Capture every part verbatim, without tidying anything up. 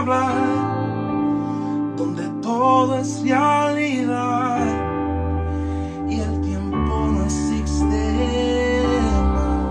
hablar, donde todo es realidad y el tiempo no existe más.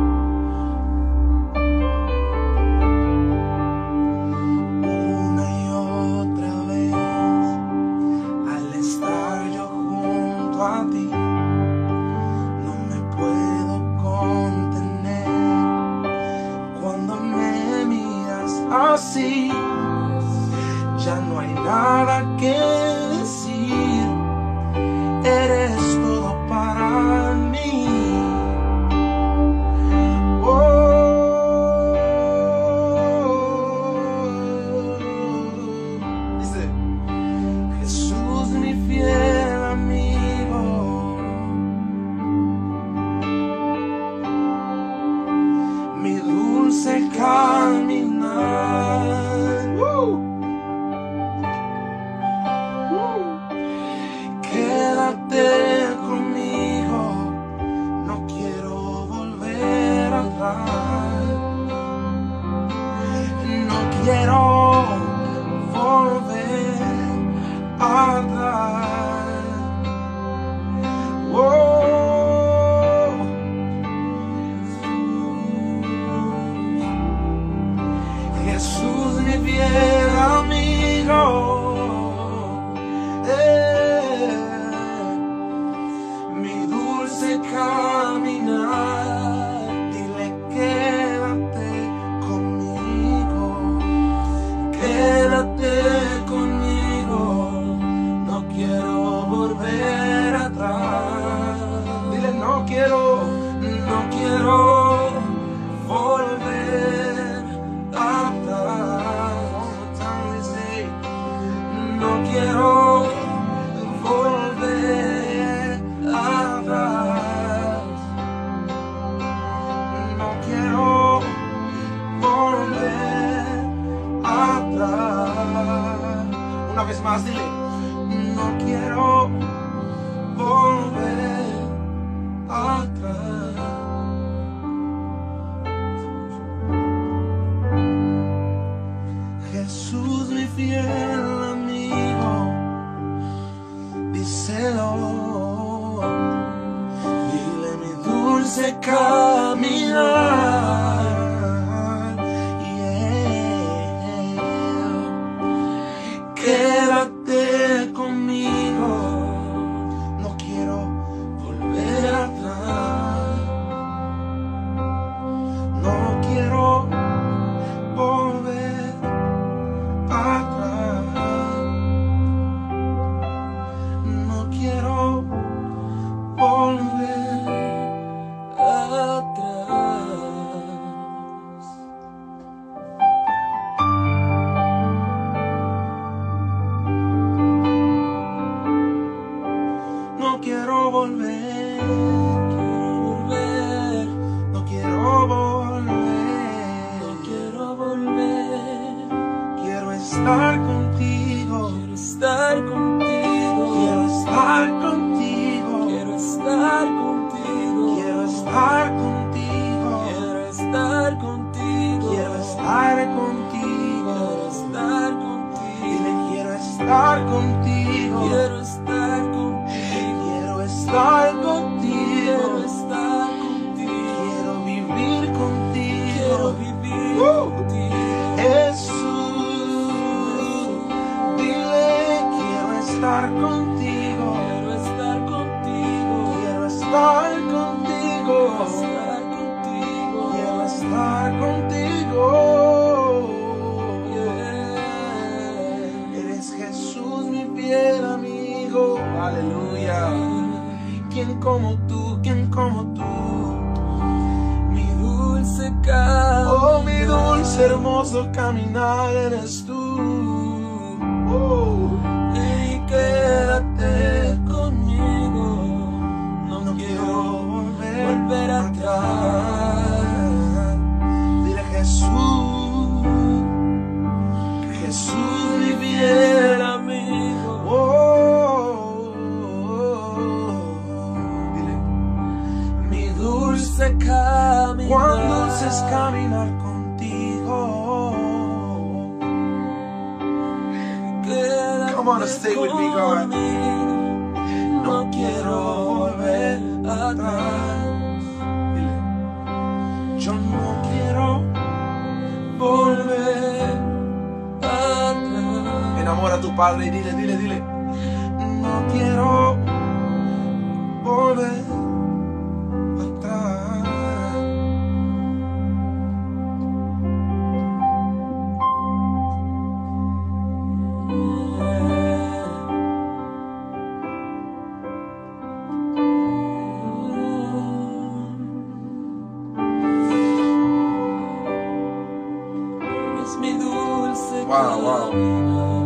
Una y otra vez, al estar yo junto a ti, no me puedo contener. Cuando me miras así, ya no hay nada que decir. Eres todo para mí. Oh, dice Jesús, mi fiel amigo, mi dulce caminar. Uh. Quédate conmigo, no quiero volver atrás, no quiero volver atrás. Oh, Jesús, mi fiel amigo. Caminar, dile quédate conmigo, quédate conmigo, no quiero volver atrás. Dile no quiero, no quiero volver atrás. One more time, dice, no quiero volver atrás. No quiero volver atrás. Una vez más, dile, no quiero volver atrás. Jesús, mi fiel amigo, díselo. Dile mi dulce caminar, yeah. Quédate conmigo, no quiero volver atrás, no quiero volver atrás, no quiero volver atrás. No quiero volver, quiero volver, no quiero volver, no quiero volver. Quiero estar contigo, quiero estar contigo, quiero estar contigo, quiero estar contigo, quiero estar contigo, quiero estar contigo, quiero estar contigo, quiero estar contigo. Dile quiero estar contigo, quiero estar contigo, quiero estar contigo, quiero estar contigo, quiero vivir contigo, quiero vivir uh. contigo. Jesús, dile quiero estar contigo, quiero estar contigo, quiero estar contigo, quiero estar contigo, yeah. Eres Jesús, mi fiel amigo, aleluya. ¿Quién como tú, quién como tú? Mi dulce caminar, oh mi dulce hermoso caminar eres tú. Uh. Y quédate conmigo, no, no quiero volver, volver atrás. Dile Jesús, Jesús mi fiel amigo. Oh, oh, oh. Dile mi dulce caminar, cuán dulce es caminar contigo. on, stay with me, God. No quiero volver atrás. Dile. Yo no quiero volver atrás. Enamora a tu padre y dile, dile, dile. No quiero volver atrás. Es mi dulce Wow, wow.